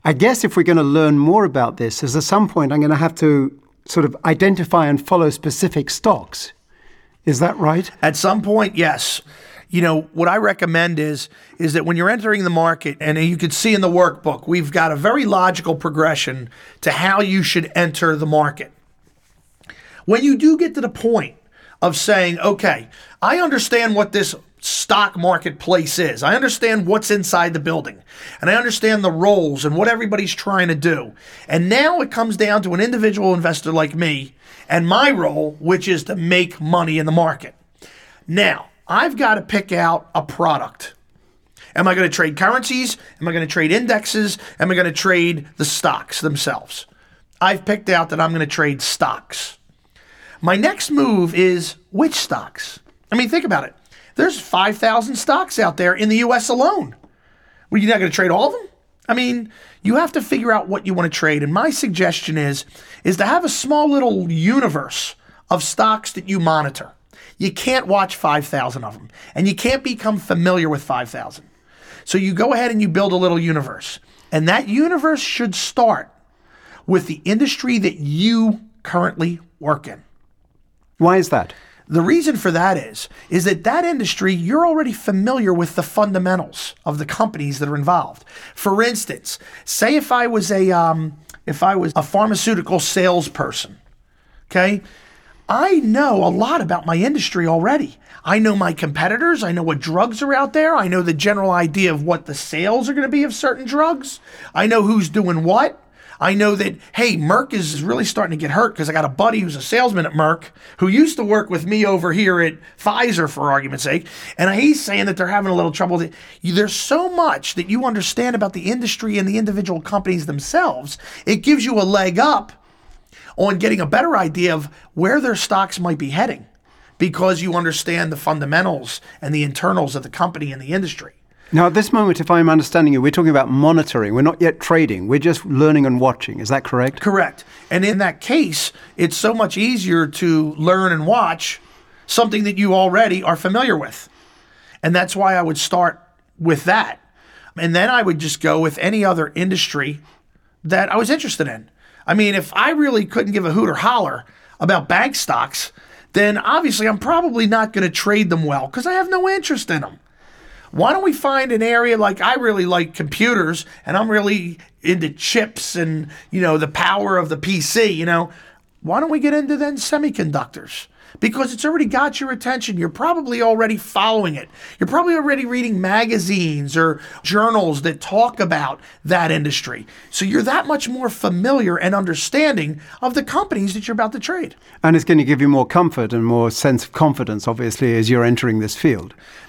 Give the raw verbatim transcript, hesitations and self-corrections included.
I guess if we're going to learn more about this, is at some point I'm going to have to sort of identify and follow specific stocks. Is that right? At some point, yes. You know, what I recommend is, is that when you're entering the market, and you can see in the workbook, we've got a very logical progression to how you should enter the market. When you do get to the point of saying, okay, I understand what this stock marketplace is. I understand what's inside the building, and I understand the roles and what everybody's trying to do. And now it comes down to an individual investor like me and my role, which is to make money in the market. Now, I've got to pick out a product. Am I going to trade currencies? Am I going to trade indexes? Am I going to trade the stocks themselves? I've picked out that I'm going to trade stocks. My next move is which stocks? I mean, think about it. There's five thousand stocks out there in the U S alone. Well, you're not going to trade all of them? I mean, you have to figure out what you want to trade. And my suggestion is, is to have a small little universe of stocks that you monitor. You can't watch five thousand of them, and you can't become familiar with five thousand. So you go ahead and you build a little universe. And that universe should start with the industry that you currently work in. Why is that? The reason for that is, is that that industry, you're already familiar with the fundamentals of the companies that are involved. For instance, say if I was a, um, if I was a pharmaceutical salesperson, okay, I know a lot about my industry already. I know my competitors. I know what drugs are out there. I know the general idea of what the sales are going to be of certain drugs. I know who's doing what. I know that, hey, Merck is really starting to get hurt because I got a buddy who's a salesman at Merck who used to work with me over here at Pfizer, for argument's sake, and he's saying that they're having a little trouble. There's so much that you understand about the industry and the individual companies themselves. It gives you a leg up on getting a better idea of where their stocks might be heading because you understand the fundamentals and the internals of the company and the industry. Now, at this moment, if I'm understanding you, we're talking about monitoring. We're not yet trading. We're just learning and watching. Is that correct? Correct. And in that case, it's so much easier to learn and watch something that you already are familiar with. And that's why I would start with that. And then I would just go with any other industry that I was interested in. I mean, if I really couldn't give a hoot or holler about bank stocks, then obviously I'm probably not going to trade them well because I have no interest in them. Why don't we find an area like I really like computers and I'm really into chips and, you know, the power of the P C, you know, why don't we get into then semiconductors? Because it's already got your attention. You're probably already following it. You're probably already reading magazines or journals that talk about that industry. So you're that much more familiar and understanding of the companies that you're about to trade. And it's going to give you more comfort and more sense of confidence, obviously, as you're entering this field.